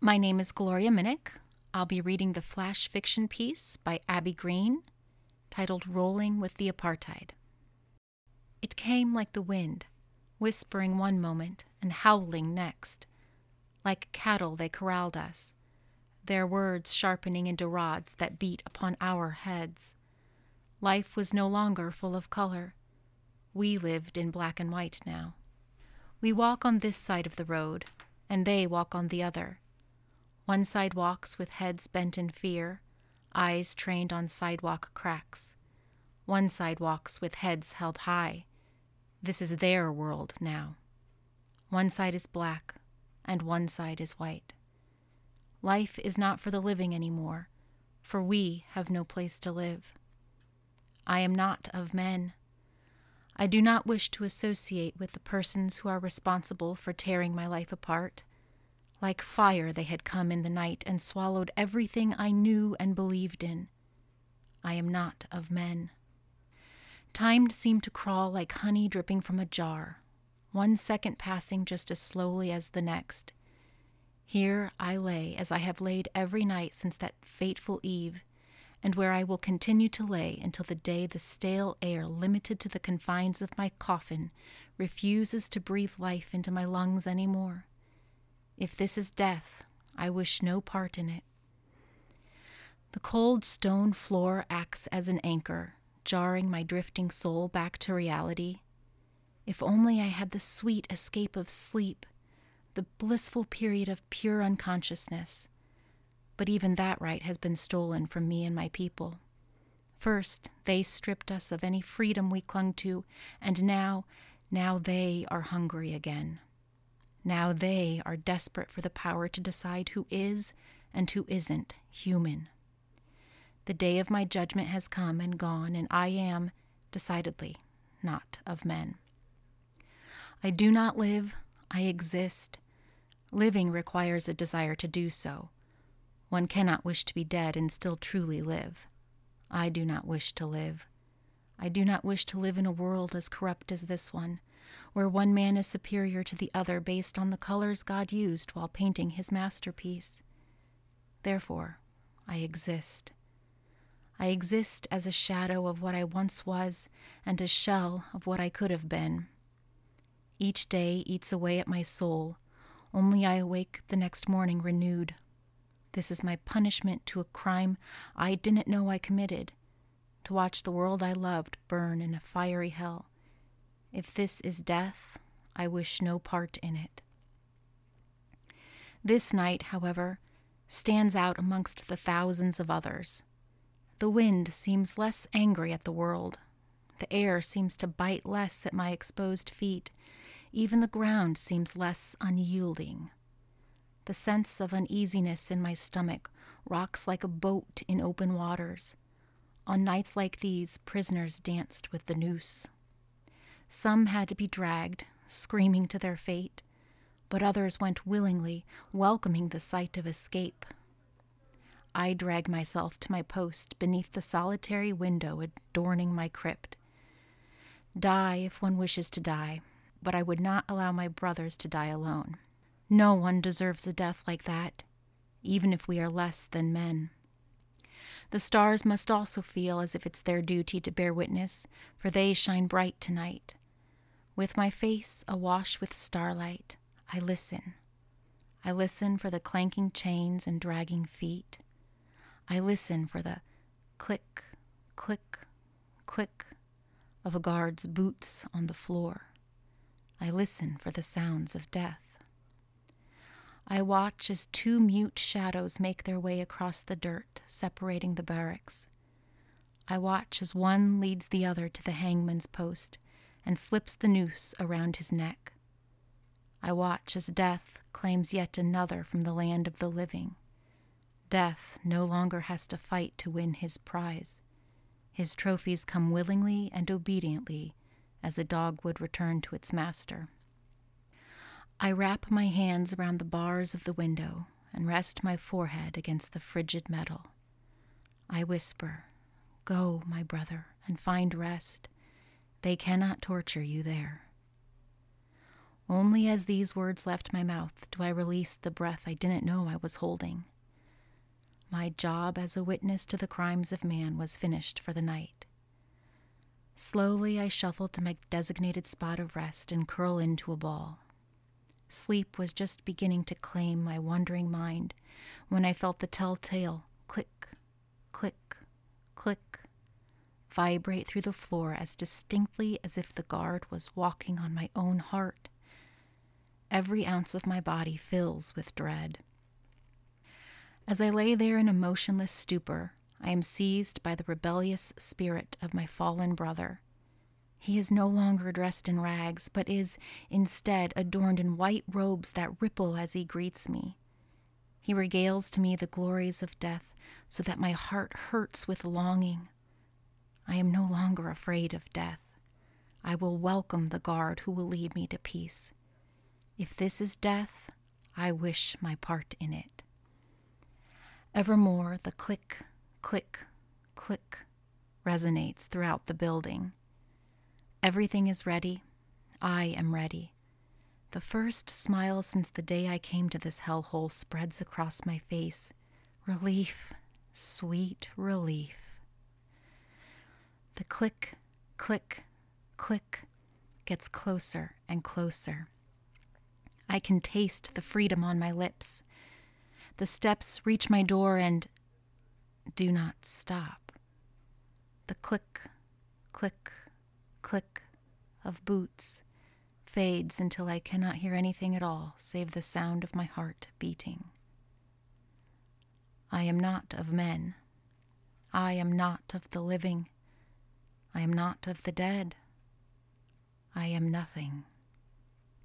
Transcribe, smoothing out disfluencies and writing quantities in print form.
My name is Gloria Minnick. I'll be reading the flash fiction piece by Abby Green, titled Rolling with the Apartheid. It came like the wind, whispering one moment and howling next. Like cattle they corralled us, their words sharpening into rods that beat upon our heads. Life was no longer full of color. We lived in black and white now. We walk on this side of the road, and they walk on the other. One side walks with heads bent in fear, eyes trained on sidewalk cracks. One side walks with heads held high. This is their world now. One side is black, and one side is white. Life is not for the living anymore, for we have no place to live. I am not of men. I do not wish to associate with the persons who are responsible for tearing my life apart. Like fire they had come in the night and swallowed everything I knew and believed in. I am not of men. Time seemed to crawl like honey dripping from a jar, 1 second passing just as slowly as the next. Here I lay as I have laid every night since that fateful eve, and where I will continue to lay until the day the stale air limited to the confines of my coffin refuses to breathe life into my lungs any more. If this is death, I wish no part in it. The cold stone floor acts as an anchor, jarring my drifting soul back to reality. If only I had the sweet escape of sleep, the blissful period of pure unconsciousness. But even that right has been stolen from me and my people. First, they stripped us of any freedom we clung to, and now they are hungry again. Now they are desperate for the power to decide who is and who isn't human. The day of my judgment has come and gone, and I am, decidedly, not of men. I do not live, I exist. Living requires a desire to do so. One cannot wish to be dead and still truly live. I do not wish to live. I do not wish to live in a world as corrupt as this one, where one man is superior to the other based on the colors God used while painting his masterpiece. Therefore, I exist. I exist as a shadow of what I once was and a shell of what I could have been. Each day eats away at my soul, only I awake the next morning renewed. This is my punishment to a crime I didn't know I committed, to watch the world I loved burn in a fiery hell. If this is death, I wish no part in it. This night, however, stands out amongst the thousands of others. The wind seems less angry at the world. The air seems to bite less at my exposed feet. Even the ground seems less unyielding. The sense of uneasiness in my stomach rocks like a boat in open waters. On nights like these, prisoners danced with the noose. Some had to be dragged, screaming to their fate, but others went willingly, welcoming the sight of escape. I drag myself to my post beneath the solitary window adorning my crypt. Die if one wishes to die, but I would not allow my brothers to die alone. No one deserves a death like that, even if we are less than men. The stars must also feel as if it's their duty to bear witness, for they shine bright tonight. With my face awash with starlight, I listen. I listen for the clanking chains and dragging feet. I listen for the click, click, click of a guard's boots on the floor. I listen for the sounds of death. I watch as 2 mute shadows make their way across the dirt, separating the barracks. I watch as one leads the other to the hangman's post and slips the noose around his neck. I watch as death claims yet another from the land of the living. Death no longer has to fight to win his prize. His trophies come willingly and obediently, as a dog would return to its master. I wrap my hands around the bars of the window and rest my forehead against the frigid metal. I whisper, "Go, my brother, and find rest. They cannot torture you there." Only as these words left my mouth do I release the breath I didn't know I was holding. My job as a witness to the crimes of man was finished for the night. Slowly I shuffled to my designated spot of rest and curl into a ball. Sleep was just beginning to claim my wandering mind when I felt the telltale click, click, click vibrate through the floor as distinctly as if the guard was walking on my own heart. Every ounce of my body fills with dread. As I lay there in a motionless stupor, I am seized by the rebellious spirit of my fallen brother. He is no longer dressed in rags, but is, instead, adorned in white robes that ripple as he greets me. He regales to me the glories of death, so that my heart hurts with longing. I am no longer afraid of death. I will welcome the guard who will lead me to peace. If this is death, I wish my part in it. Evermore, the click, click, click resonates throughout the building. Everything is ready. I am ready. The first smile since the day I came to this hellhole spreads across my face. Relief, sweet relief. The click, click, click gets closer and closer. I can taste the freedom on my lips. The steps reach my door and do not stop. The click, click, click of boots fades until I cannot hear anything at all save the sound of my heart beating. I am not of men. I am not of the living. I am not of the dead. I am nothing.